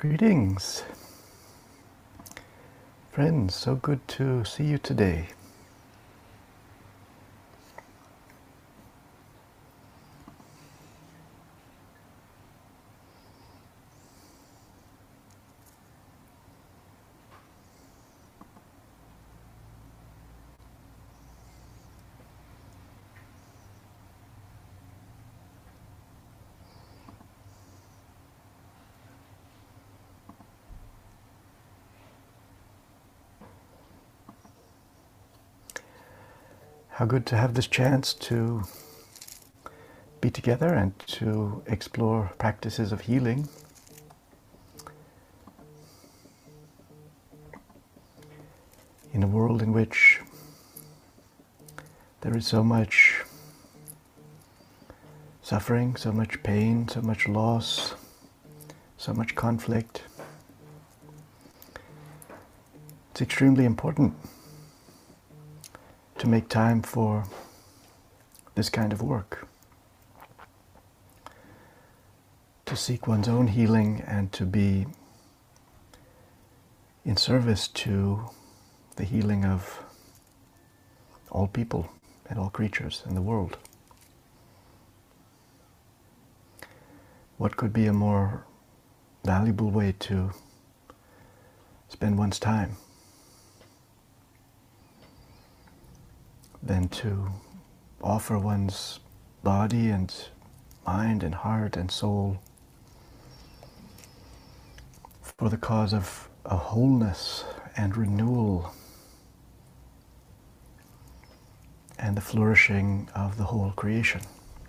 Greetings, friends. So good to see you today. How good to have this chance to be together and to explore practices of healing. In a world in which there is so much suffering, so much pain, so much loss, so much conflict, it's extremely important to make time for this kind of work, to seek one's own healing and to be in service to the healing of all people and all creatures in the world. What could be a more valuable way to spend one's time than to offer one's body and mind and heart and soul for the cause of a wholeness and renewal and the flourishing of the whole creation.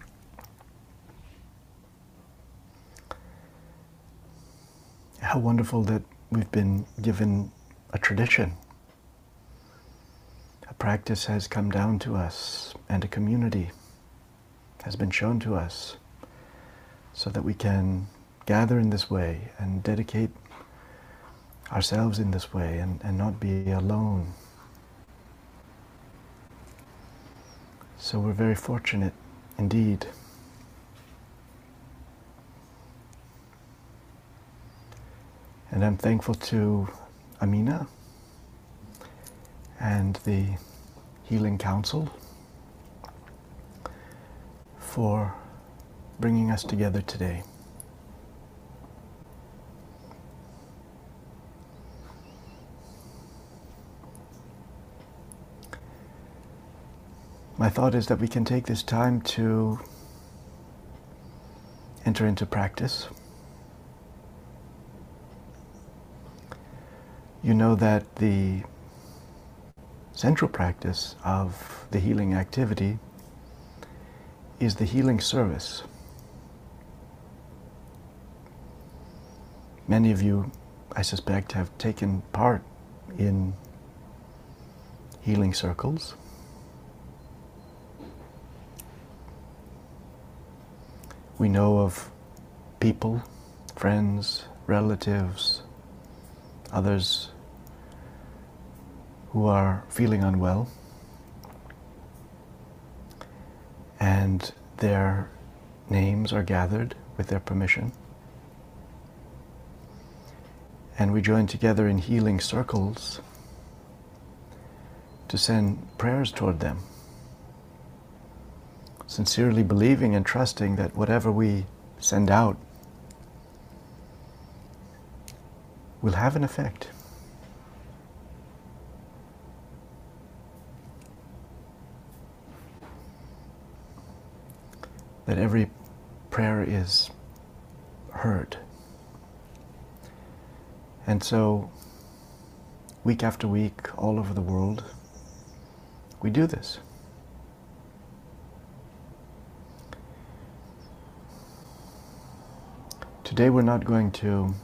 How wonderful that we've been given a tradition. A practice has come down to us and a community has been shown to us so that we can gather in this way and dedicate ourselves in this way and not be alone. So we're very fortunate indeed. And I'm thankful to Amina and the Healing Council for bringing us together today. My thought is that we can take this time to enter into practice. You know that the central practice of the healing activity is the healing service. Many of you, I suspect, have taken part in healing circles. We know of people, friends, relatives, others who are feeling unwell, and their names are gathered with their permission. And we join together in healing circles to send prayers toward them, sincerely believing and trusting that whatever we send out will have an effect. That every prayer is heard. And so, week after week, all over the world, we do this. Today we're not going to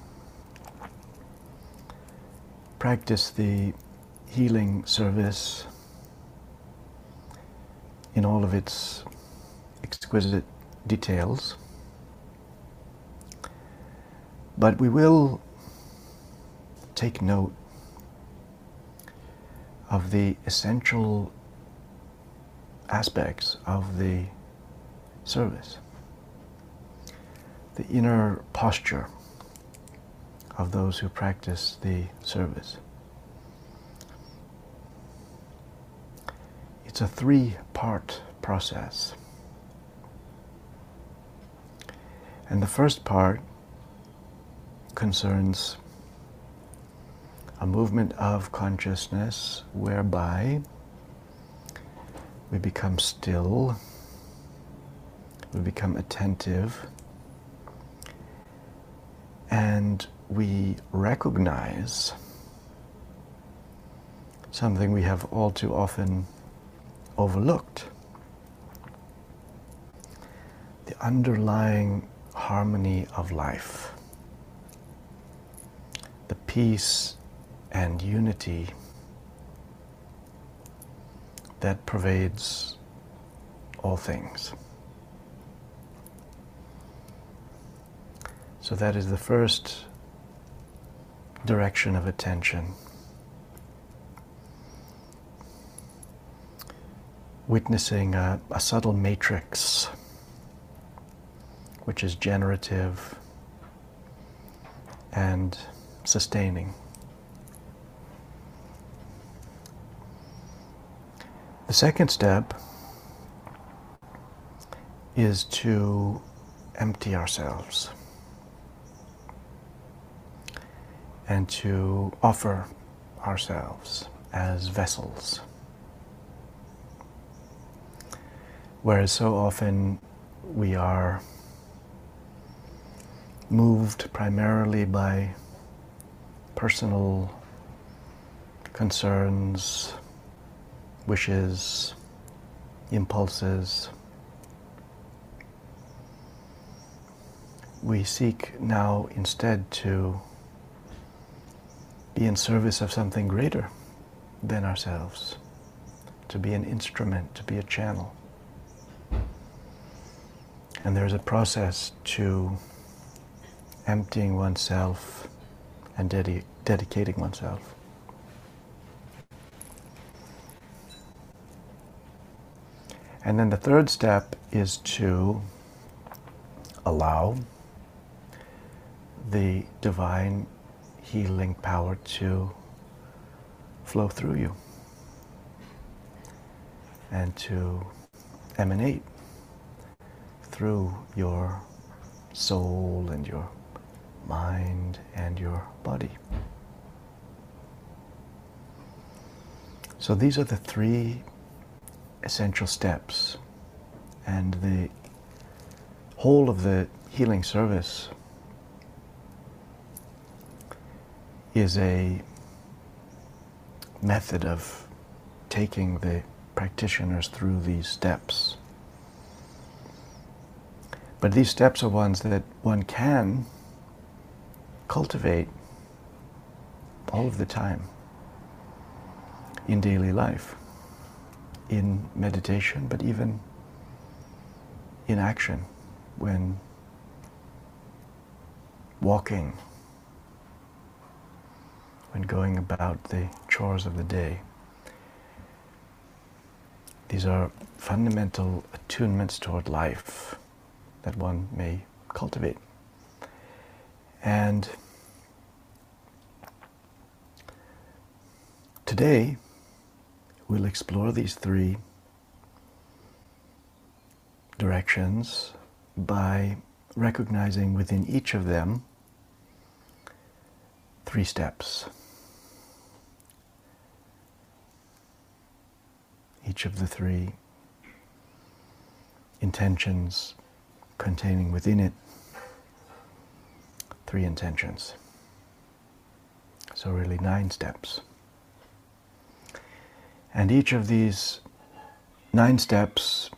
practice the healing service in all of its exquisite details, but we will take note of the essential aspects of the service, the inner posture of those who practice the service. It's a three-part process. And the first part concerns a movement of consciousness whereby we become still, we become attentive, and we recognize something we have all too often overlooked: the underlying harmony of life, the peace and unity that pervades all things. So that is the first direction of attention. Witnessing a subtle matrix which is generative and sustaining. The second step is to empty ourselves and to offer ourselves as vessels. Whereas so often we are moved primarily by personal concerns, wishes, impulses, we seek now instead to be in service of something greater than ourselves, to be an instrument, to be a channel. And there's a process to emptying oneself and dedicating oneself. And then the third step is to allow the divine healing power to flow through you and to emanate through your soul and your mind and your body. So these are the three essential steps, and the whole of the healing service is a method of taking the practitioners through these steps. But these steps are ones that one can cultivate all of the time in daily life, in meditation, but even in action, when walking, when going about the chores of the day. These are fundamental attunements toward life that one may cultivate. And today, we'll explore these three directions by recognizing within each of them three steps. Each of the three intentions containing within it three intentions. So really 9 steps. And each of these 9 steps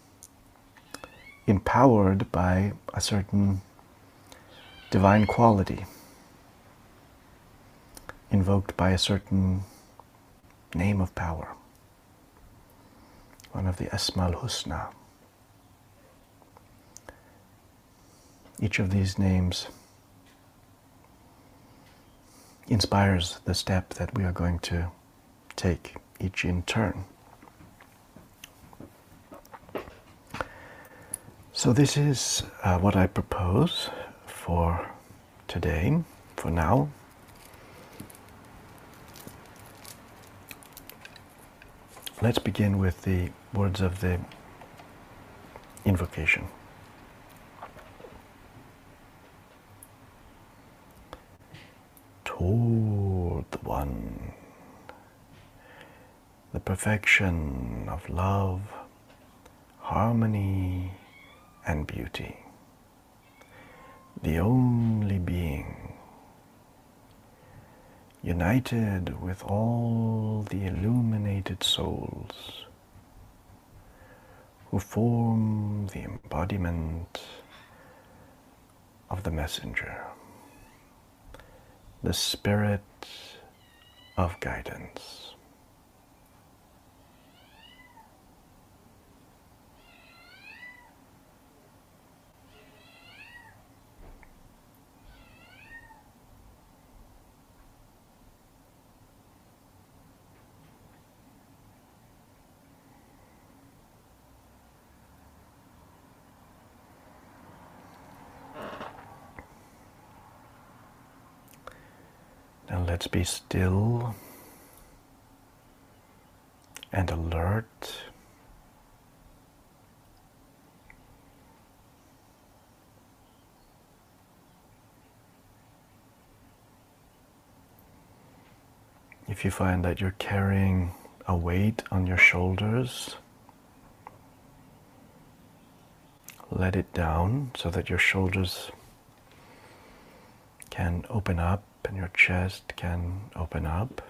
empowered by a certain divine quality, invoked by a certain name of power, one of the Asma al-Husna. Each of these names inspires the step that we are going to take, each in turn. So this is what I propose for today, For now, let's begin with the words of the invocation. Toward the One, the perfection of love, harmony, and beauty, the only being, united with all the illuminated souls who form the embodiment of the messenger, the spirit of guidance. Now let's be still and alert. If you find that you're carrying a weight on your shoulders, let it down so that your shoulders can open up and your chest can open up.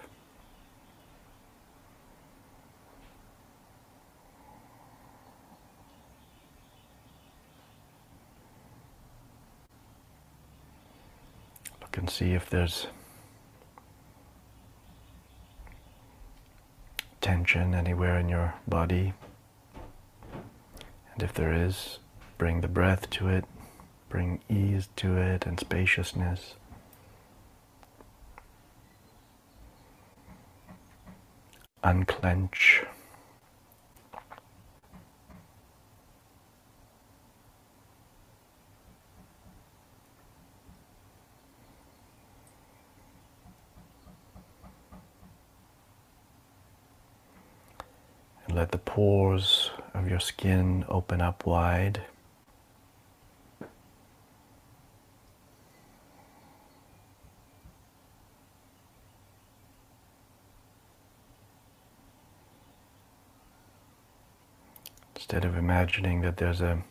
Look and see if there's tension anywhere in your body. And if there is, bring the breath to it, bring ease to it and spaciousness. Unclench. And let the pores of your skin open up wide. Instead of imagining that there's a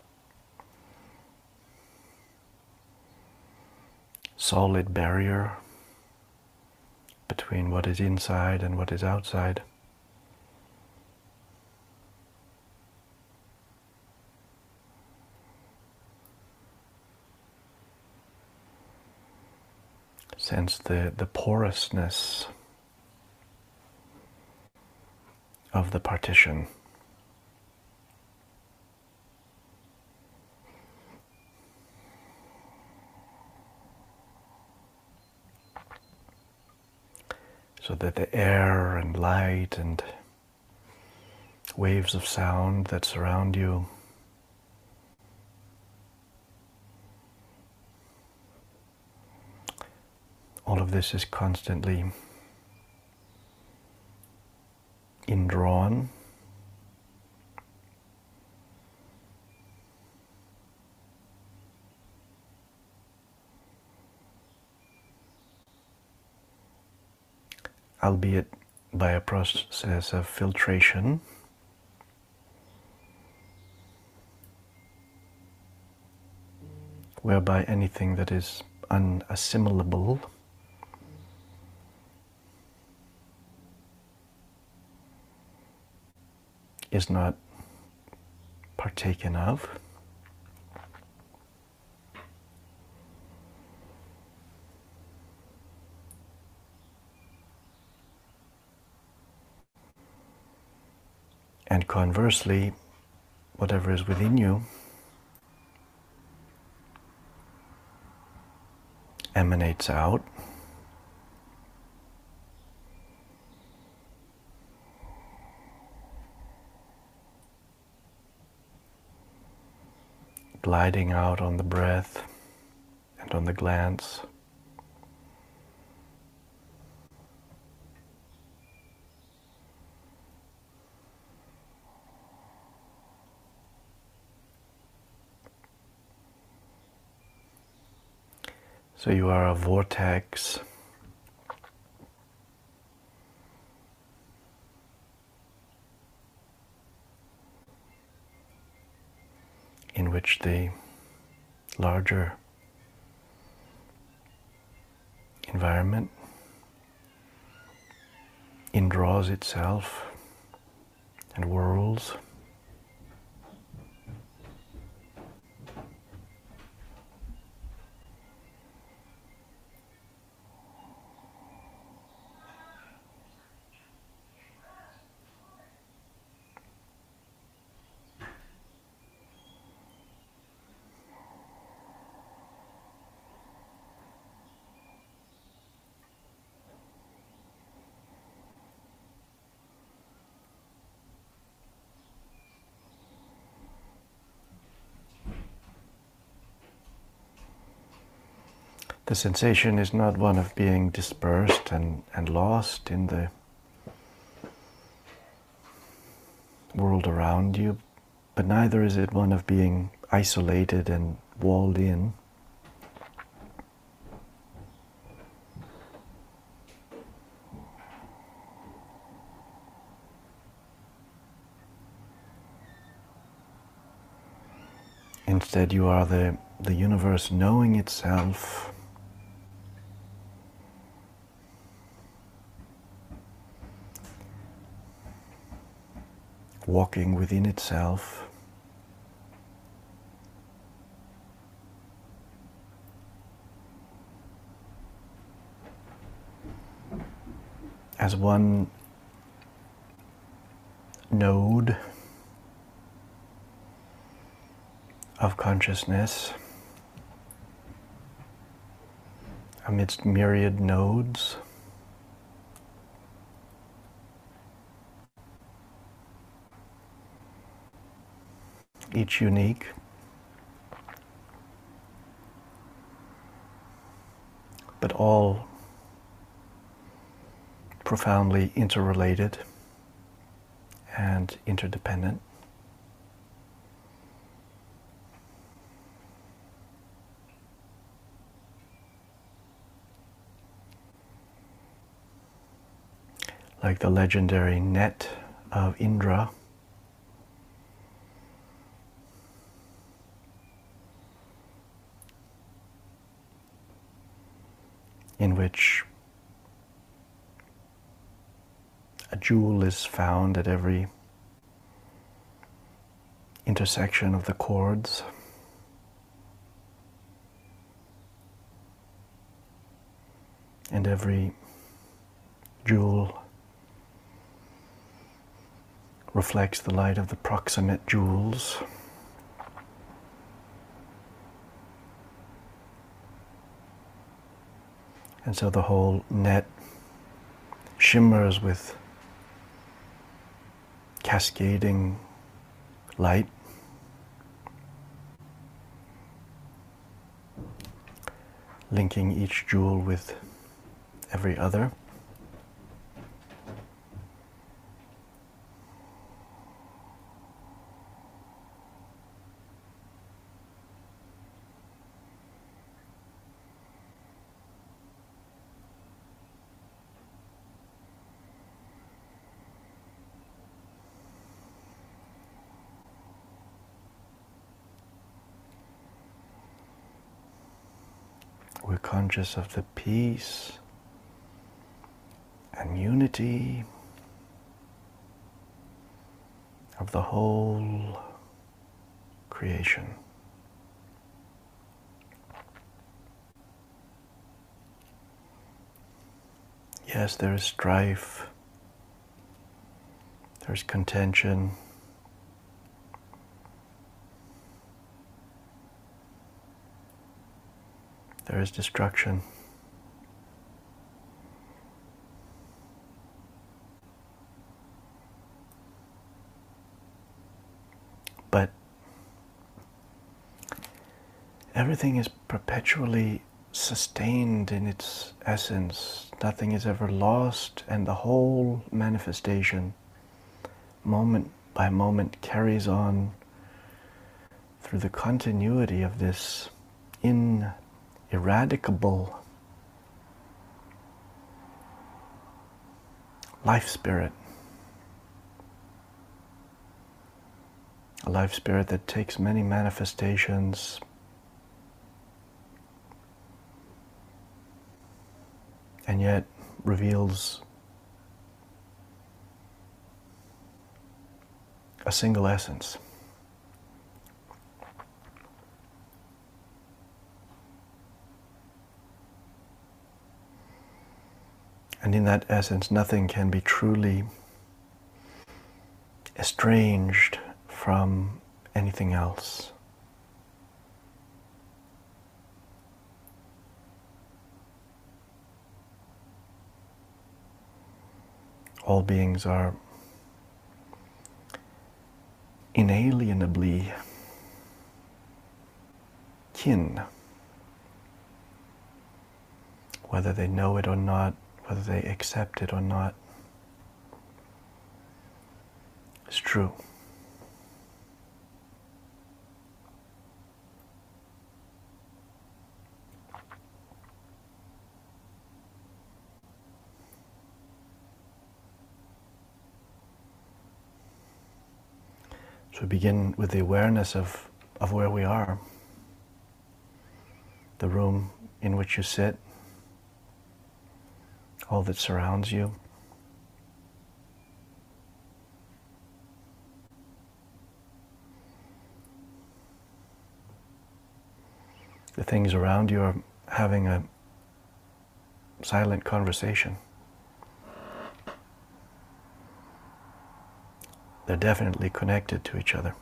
solid barrier between what is inside and what is outside, sense the porousness of the partition. So that the air and light and waves of sound that surround you all of this is constantly indrawn. Albeit by a process of filtration, whereby anything that is unassimilable is not partaken of. And conversely, whatever is within you emanates out. Gliding out on the breath and on the glance. So you are a vortex in which the larger environment indraws itself and whirls. The sensation is not one of being dispersed and lost in the world around you, but neither is it one of being isolated and walled in. Instead, you are the universe knowing itself, walking within itself, as one node of consciousness amidst myriad nodes. Each unique, but all profoundly interrelated and interdependent. Like the legendary net of Indra, in which a jewel is found at every intersection of the chords. And every jewel reflects the light of the proximate jewels. And so the whole net shimmers with cascading light, linking each jewel with every other. We're conscious of the peace and unity of the whole creation. Yes, there is strife, there's contention, there is destruction. But everything is perpetually sustained in its essence. Nothing is ever lost, and the whole manifestation, moment by moment, carries on through the continuity of this ineradicable life spirit. A life spirit that takes many manifestations and yet reveals a single essence. And in that essence, nothing can be truly estranged from anything else. All beings are inalienably kin, whether they know it or not, whether they accept it or not. It's true. So we begin with the awareness of where we are, the room in which you sit, all that surrounds you. The things around you are having a silent conversation. They're definitely connected to each other.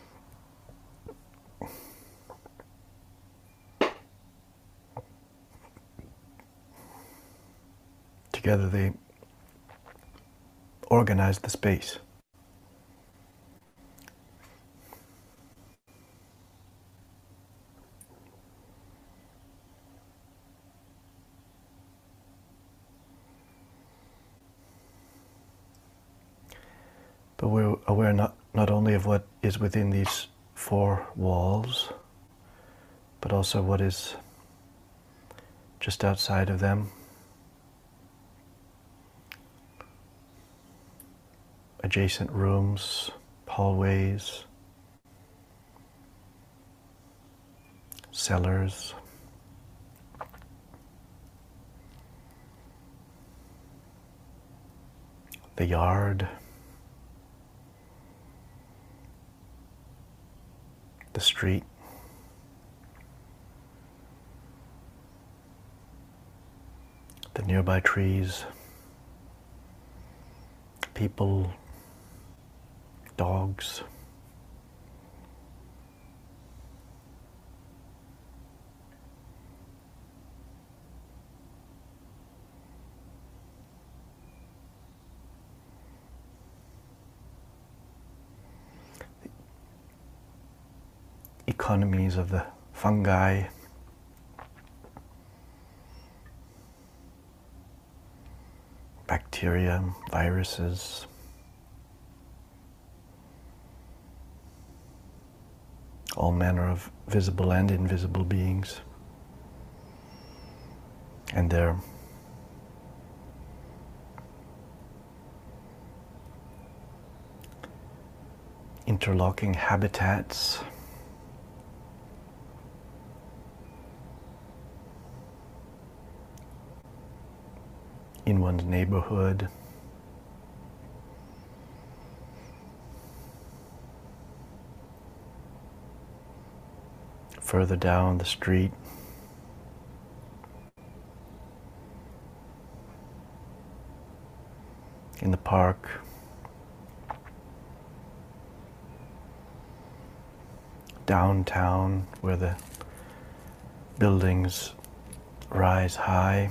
Together they organize the space. But we're aware not only of what is within these four walls, but also what is just outside of them. Adjacent rooms, hallways, cellars, the yard, the street, the nearby trees, people, dogs. Economies of the fungi, bacteria, viruses, all manner of visible and invisible beings, and their interlocking habitats. In one's neighborhood, further down the street, in the park, downtown where the buildings rise high.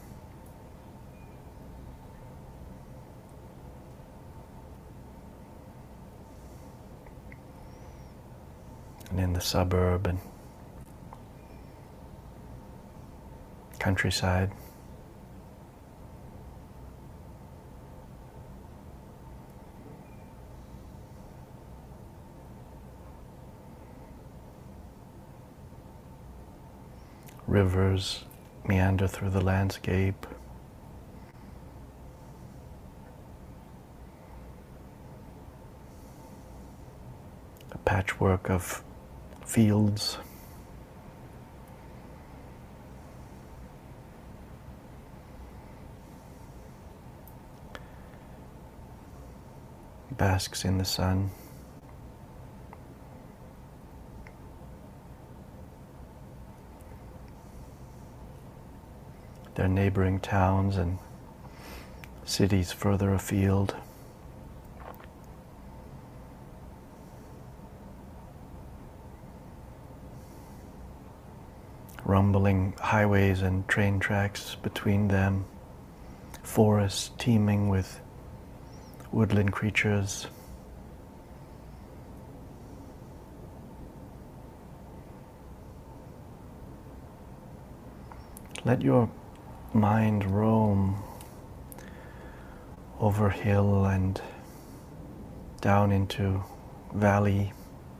And in the suburb and countryside. Rivers meander through the landscape. A patchwork of fields. Basks in the sun. There are neighboring towns and cities further afield. Rumbling highways and train tracks between them. Forests teeming with woodland creatures. Let your mind roam over hill and down into valley.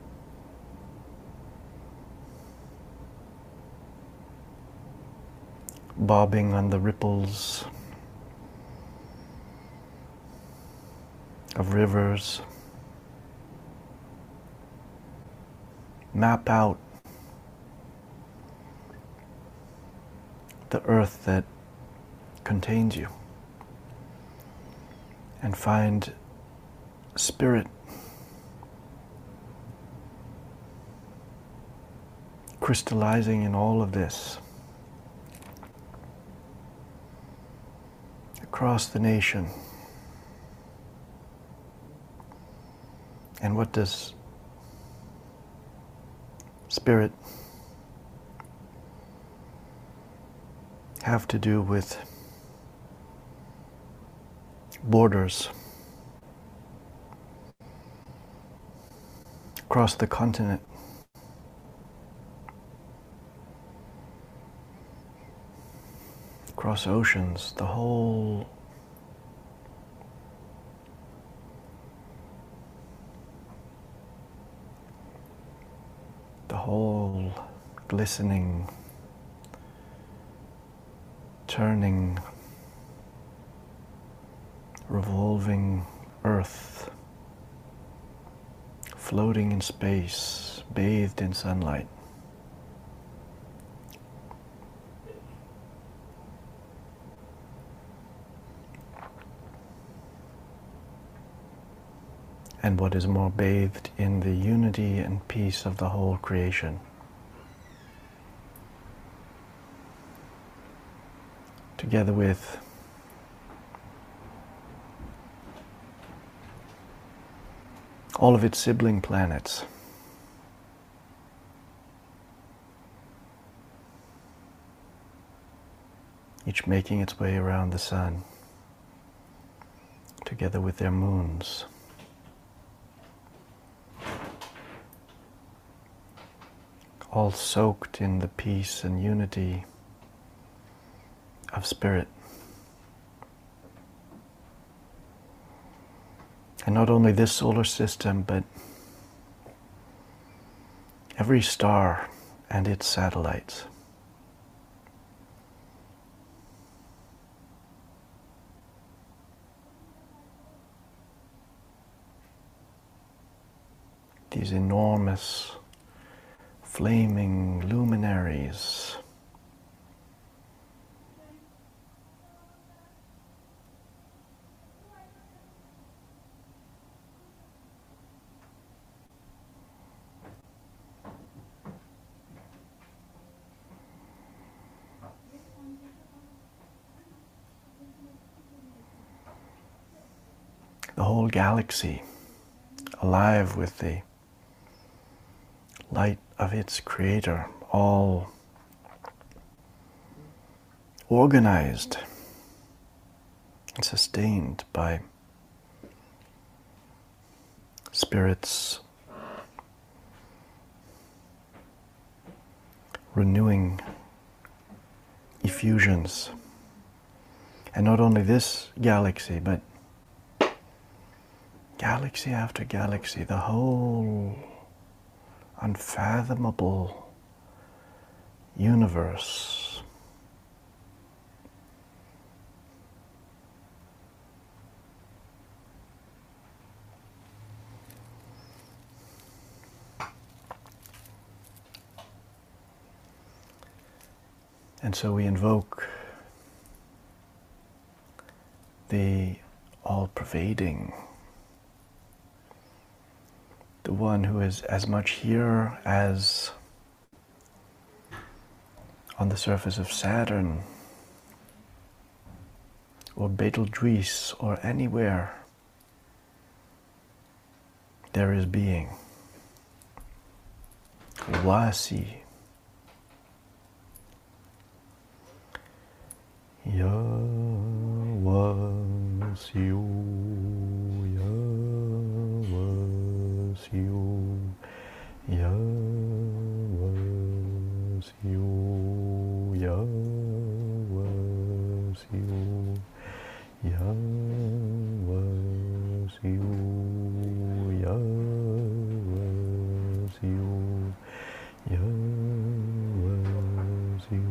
Bobbing on the ripples of rivers. Map out the earth that contains you and find spirit crystallizing in all of this across the nation. And what does spirit have to do with borders across the continent? Across oceans, the whole glistening, turning, revolving earth, floating in space, bathed in sunlight. And what is more, bathed in the unity and peace of the whole creation. Together with all of its sibling planets. Each making its way around the sun, together with their moons. All soaked in the peace and unity of spirit. And not only this solar system, but every star and its satellites. These enormous flaming luminaries. The whole galaxy alive with the light of its creator, all organized and sustained by spirit's renewing effusions. And not only this galaxy, but galaxy after galaxy, the whole unfathomable universe. And so we invoke the all-pervading, the one who is as much here as on the surface of Saturn or Betelgeuse or anywhere there is being. Wasi. Ya Wasiu, Ya Wasiu, Ya Wasiu, Ya Wasiu, Ya Wasiu, Ya Wasiu, Ya Wasiu.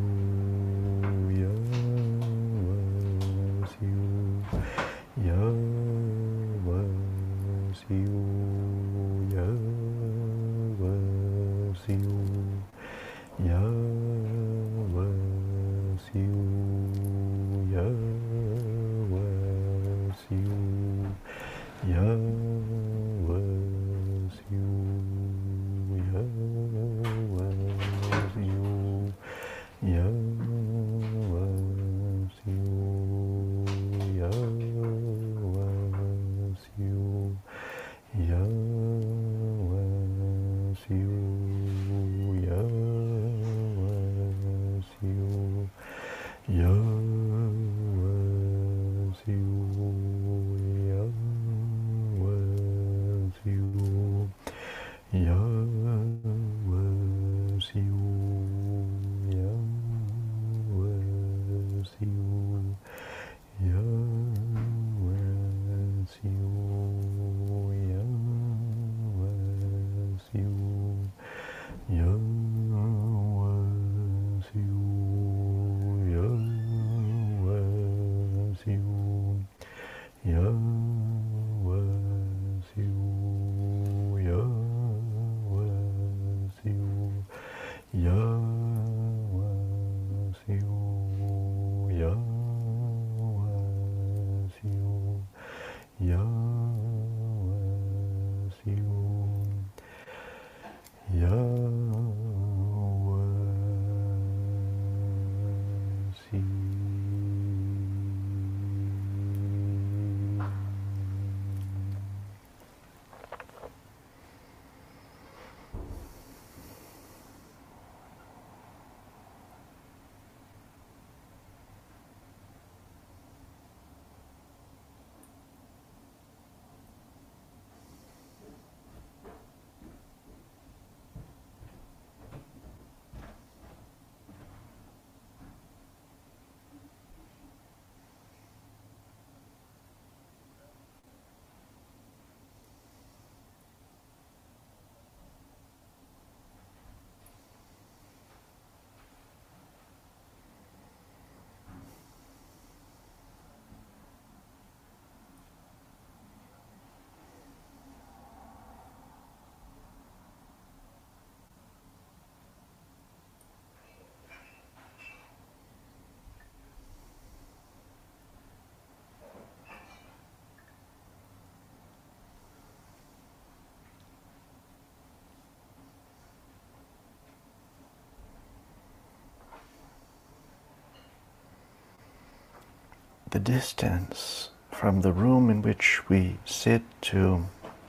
The distance from the room in which we sit to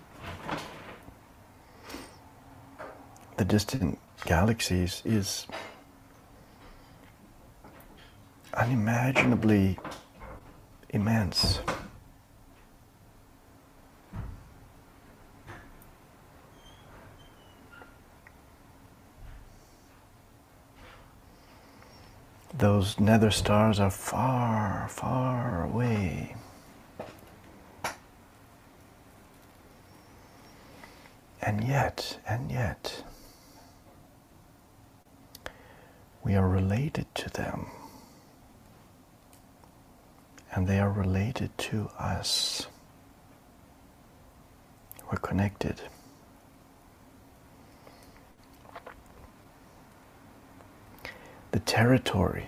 the distant galaxies is unimaginably immense. Those nether stars are far, far away. And yet, we are related to them, and they are related to us. We're connected. The territory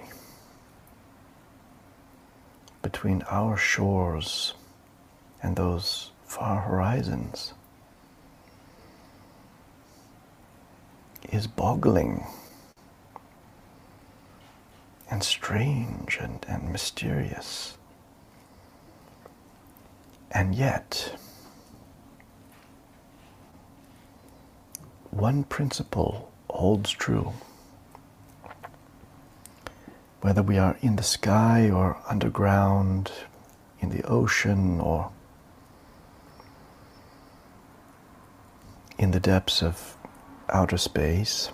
between our shores and those far horizons is boggling and strange and mysterious. And yet, one principle holds true. Whether we are in the sky or underground, in the ocean or in the depths of outer space,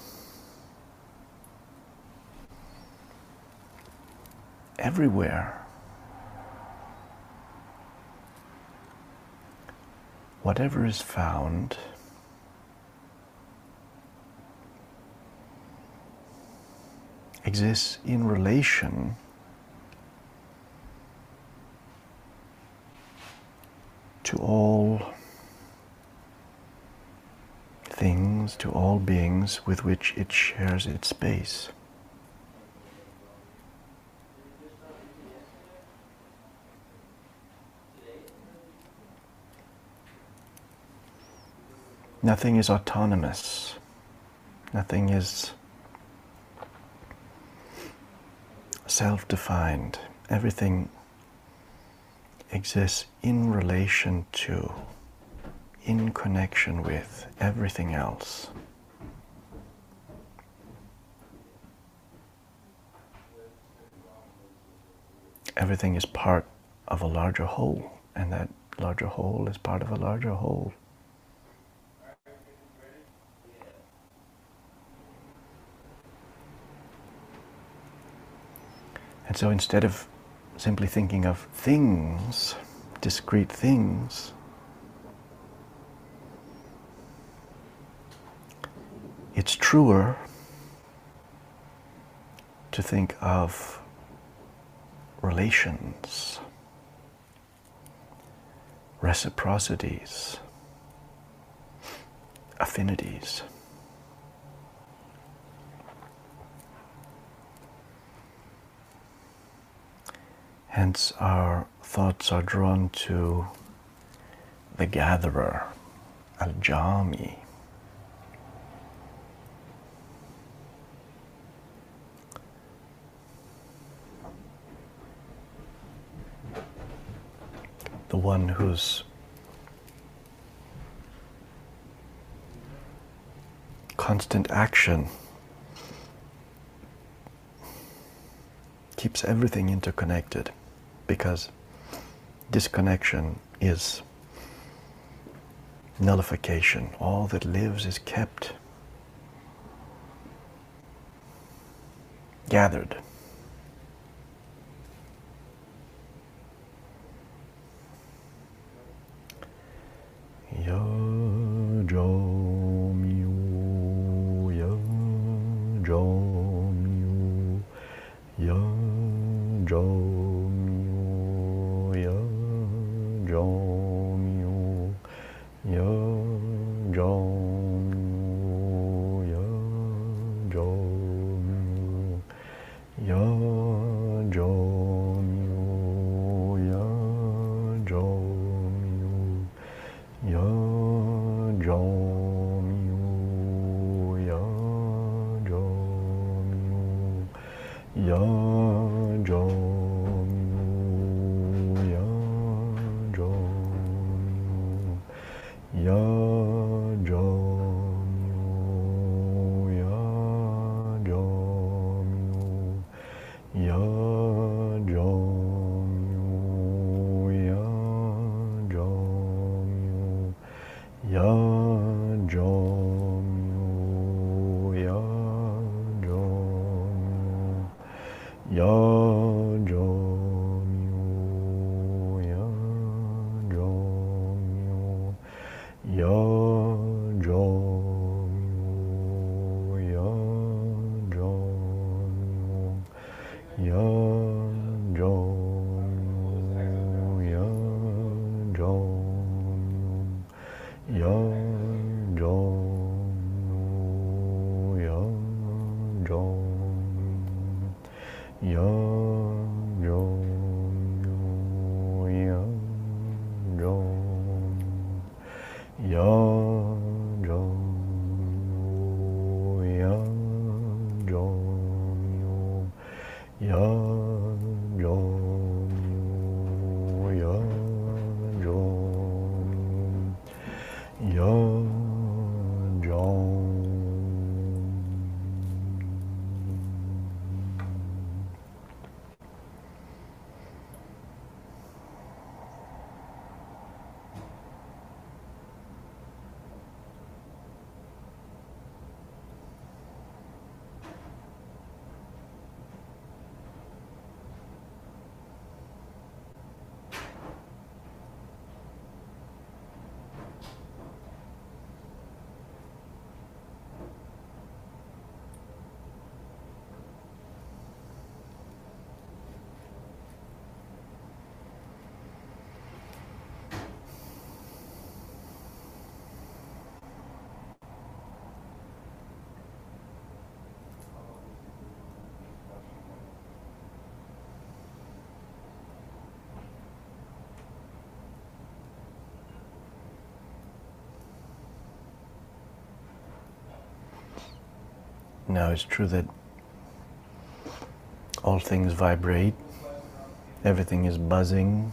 everywhere, whatever is found exists in relation to all things, to all beings with which it shares its space. Nothing is autonomous. Nothing is self-defined. Everything exists in relation to, in connection with everything else. Everything is part of a larger whole, and that larger whole is part of a larger whole. And so instead of simply thinking of things, discrete things, it's truer to think of relations, reciprocities, affinities. Hence our thoughts are drawn to the gatherer, al-jami. The one whose constant action keeps everything interconnected, because disconnection is nullification. All that lives is kept gathered. Yon, yon, yon, yon, yon, yon, Now it's true that all things vibrate, everything is buzzing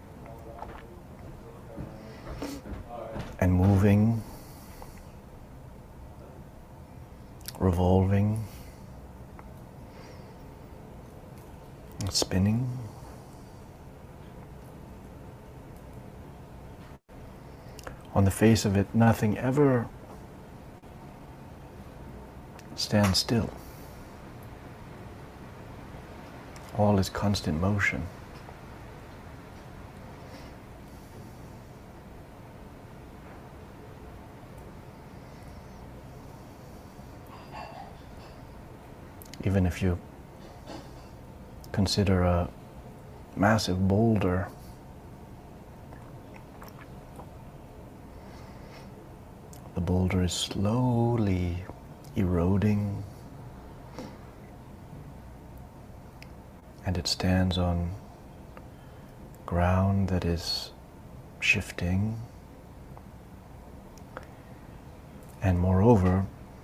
and moving, revolving, and spinning. On the face of it, nothing ever stands still. All is constant motion. Even if you consider a massive boulder, the boulder is slowly eroding, and it stands on ground that is shifting, and moreover,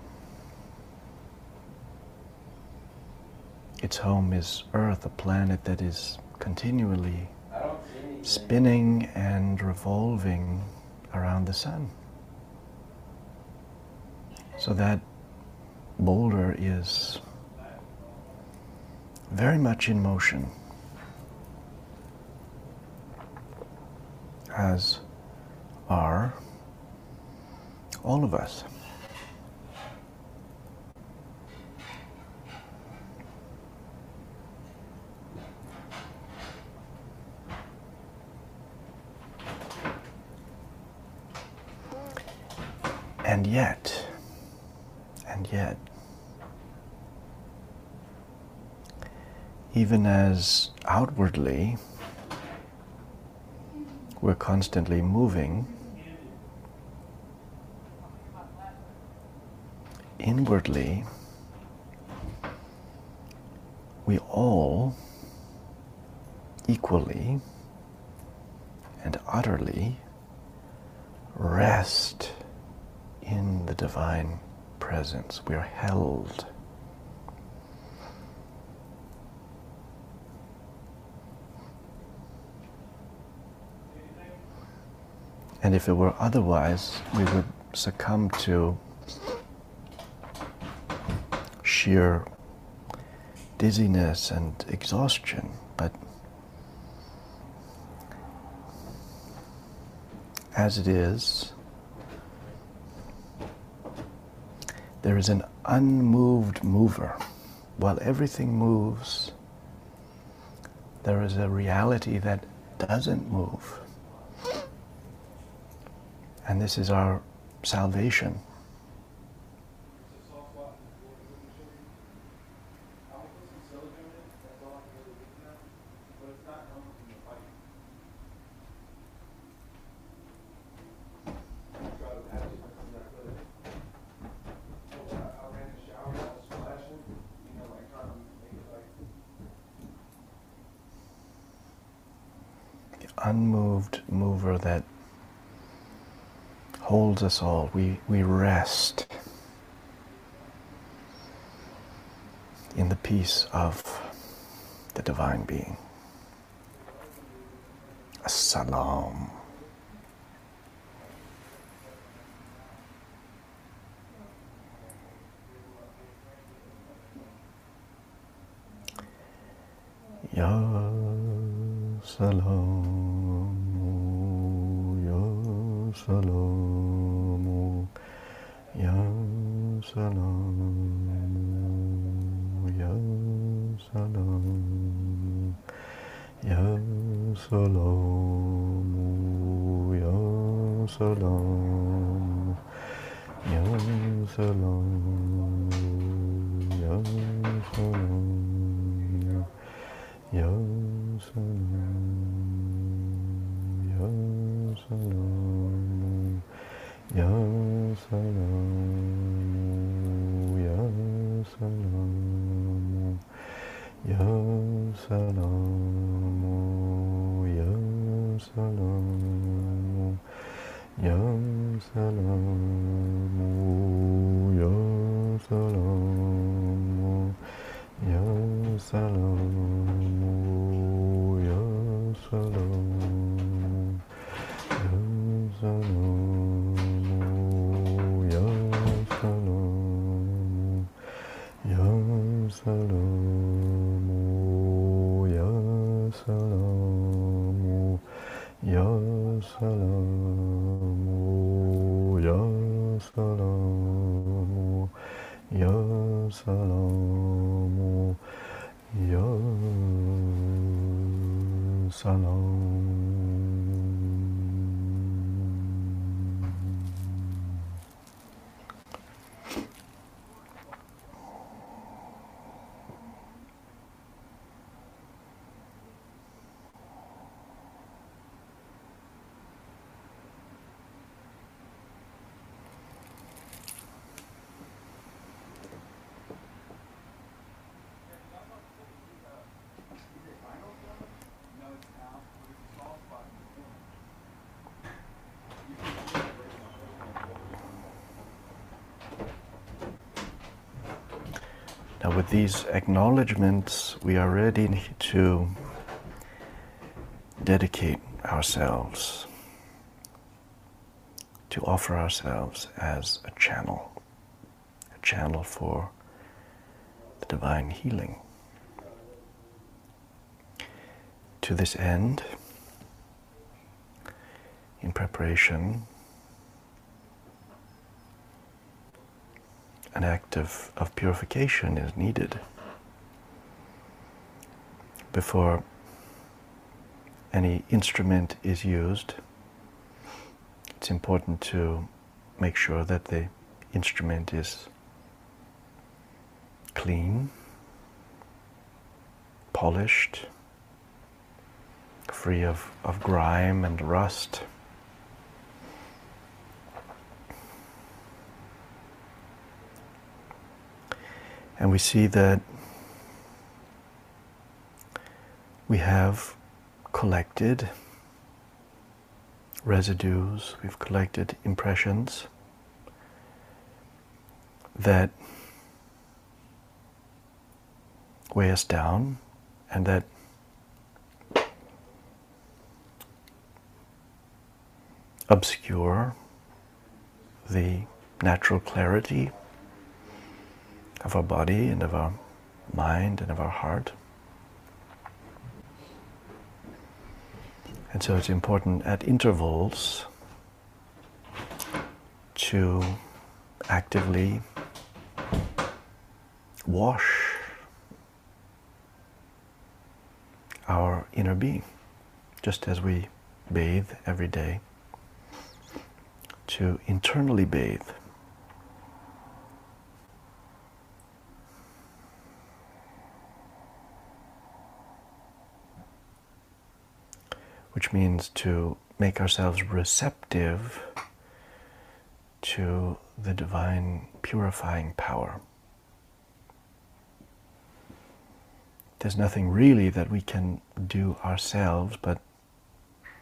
its home is Earth, a planet that is continually spinning and revolving around the sun. So that boulder is very much in motion, as are all of us. And yet, even as outwardly we're constantly moving, inwardly we all equally and utterly rest in the divine presence. We are held. And if it were otherwise, we would succumb to sheer dizziness and exhaustion. But as it is, there is an unmoved mover. While everything moves, there is a reality that doesn't move. And this is our salvation. unmoved mover that holds us all. We rest in the peace of the Divine Being. Salam. Ya Salam, Ya Salam, Ya Salam, Ya Salam, Ya Salam, Ya Salam, Ya Salam, Ya Salam. Ya Salam, Ya Salam, Ya Salam, Ya Salam, Ya Salam, Ya Salam, Ya Salam, Ya Salam, Ya Salam, Ya Salam, Ya Salam, Ya Salam, Ya Salam, Ya Salam, Ya Salam, Ya Salam, Ya Salam, Ya Salam. Now, with these acknowledgements, we are ready to dedicate ourselves, to offer ourselves as a channel for the divine healing. To this end, in preparation, an act of purification is needed. Before any instrument is used, it's important to make sure that the instrument is clean, polished, free of grime and rust. And we see that we have collected residues, we've collected impressions that weigh us down and that obscure the natural clarity of our body and of our mind and of our heart. And so it's important at intervals to actively wash our inner being, just as we bathe every day, to internally bathe. Which means to make ourselves receptive to the divine purifying power. There's nothing really that we can do ourselves but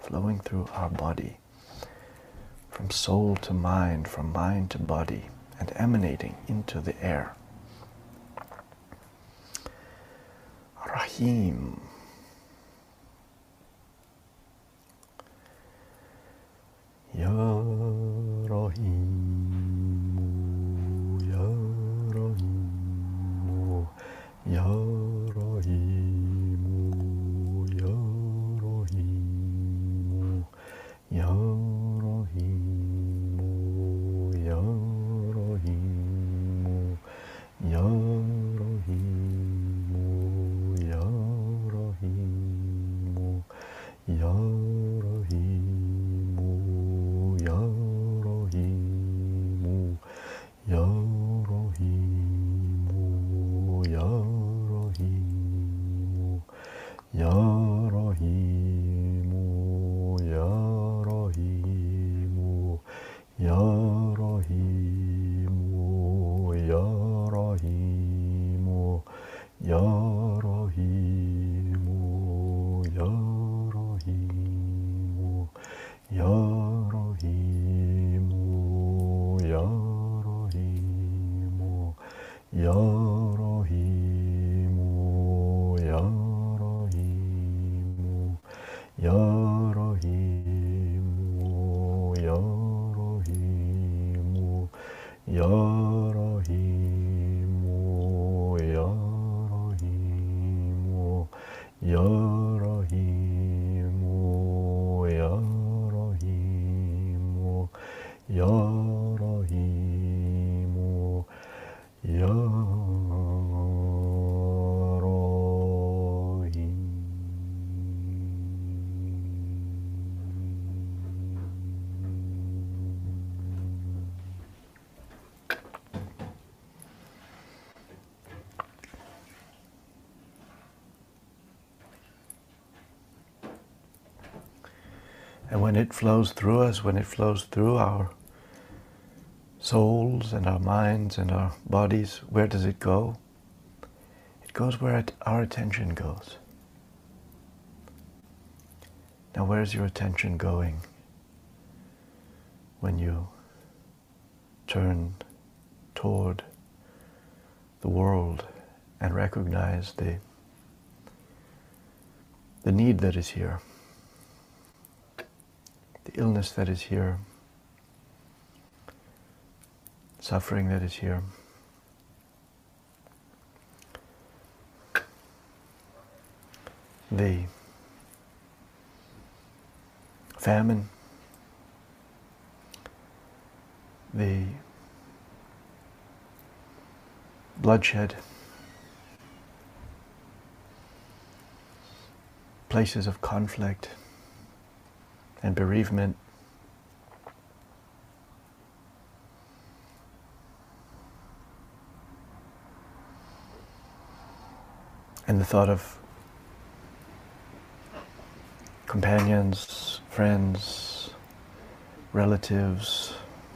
flowing through our body, from soul to mind, from mind to body, and emanating into the air. Rahim. Ya Rahim, Ya Rahim, Ya Rahim, Ya Rahim, Ya Rahim, Ya Rahim, Ya Rahim, Ya Rahim, Ya Rahim. Ya Rahim, Ya Rahim, Ya Rahim, Ya Rahim, Ya Rahim, Ya Rahim, Ya Rahim, Ya Rahim, Ya Rahim, Ya Ya Rahim, Ya Rahim, Ya Rahim, Ya Rahim, Ya Rahim, Ya Rahim, Ya Rahim, Ya Rahim, Ya Rahim, Ya And when it flows through us, when it flows through our souls and our minds and our bodies, where does it go? It goes where our attention goes. Now, where's your attention going when you turn toward the world and recognize the need that is here, the illness that is here, suffering that is here? The famine, the bloodshed, places of conflict and bereavement, and the thought of companions, friends, relatives,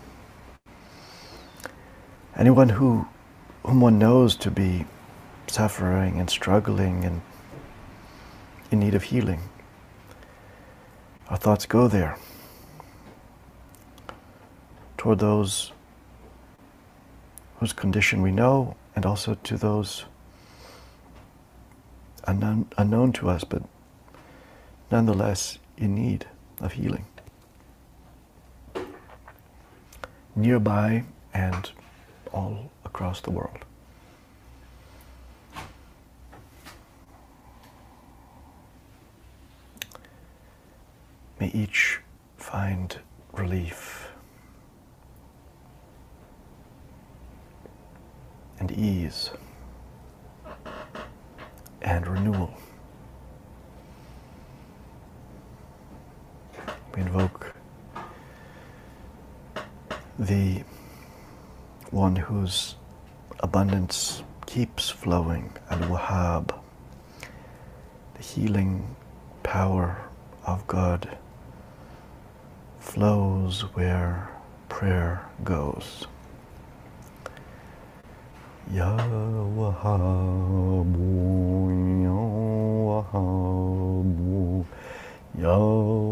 anyone whom one knows to be suffering and struggling and in need of healing. Our thoughts go there, toward those whose condition we know, and also to those unknown to us, but nonetheless in need of healing. Nearby and all across the world. May each find relief and ease and renewal. We invoke the one whose abundance keeps flowing, Al-Wahhab, the healing power of God flows where prayer goes. Ya Wahhabu, Ya Wahhabu, Ya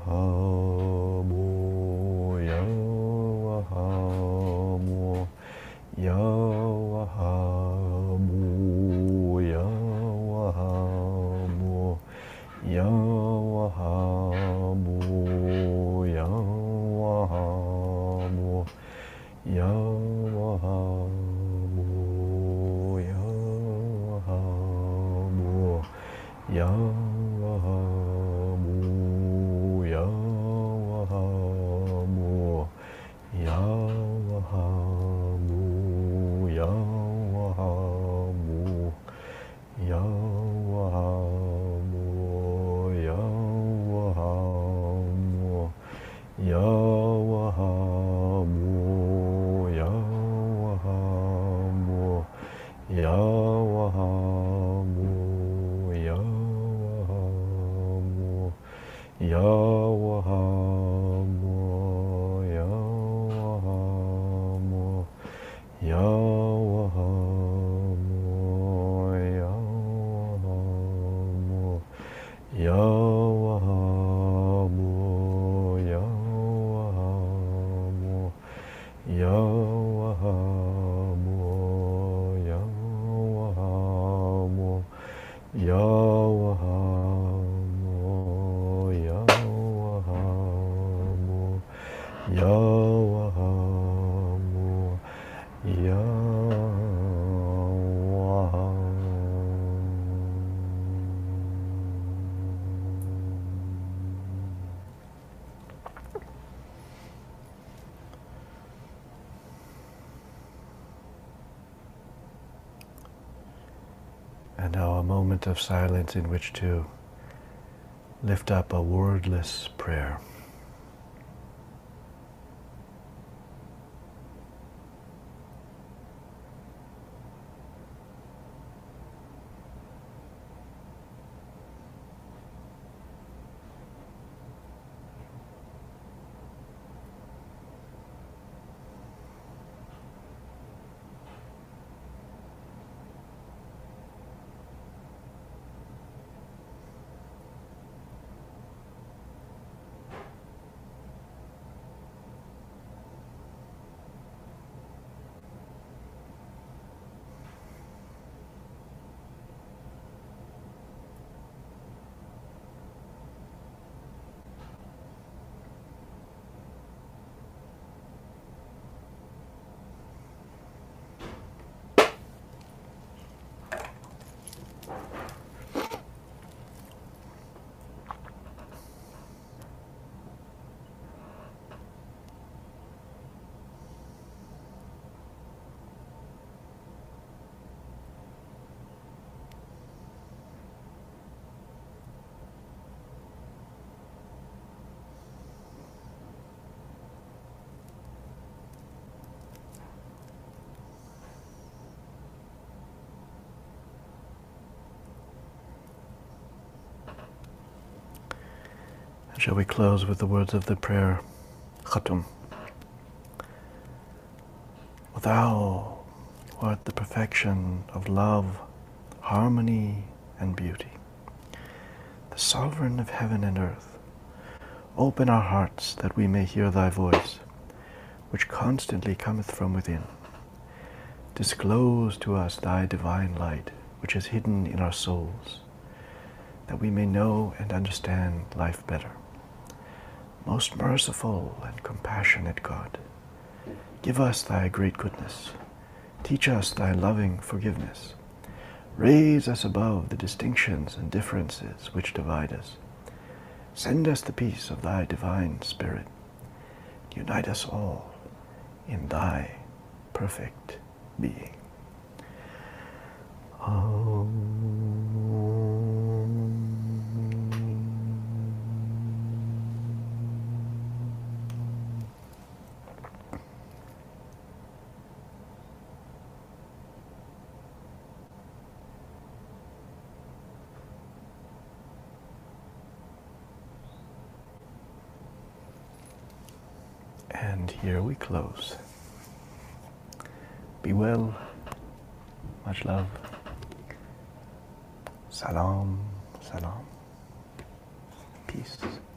And now a moment of silence in which to lift up a wordless prayer. Shall we close with the words of the prayer, Khatum? Thou art the perfection of love, harmony, and beauty, the sovereign of heaven and earth. Open our hearts that we may hear thy voice, which constantly cometh from within. Disclose to us thy divine light, which is hidden in our souls, that we may know and understand life better. Most merciful and compassionate God, give us thy great goodness. Teach us thy loving forgiveness. Raise us above the distinctions and differences which divide us. Send us the peace of thy divine Spirit. Unite us all in thy perfect being. And here we close. Be well. Much love. Salam, salam. Peace.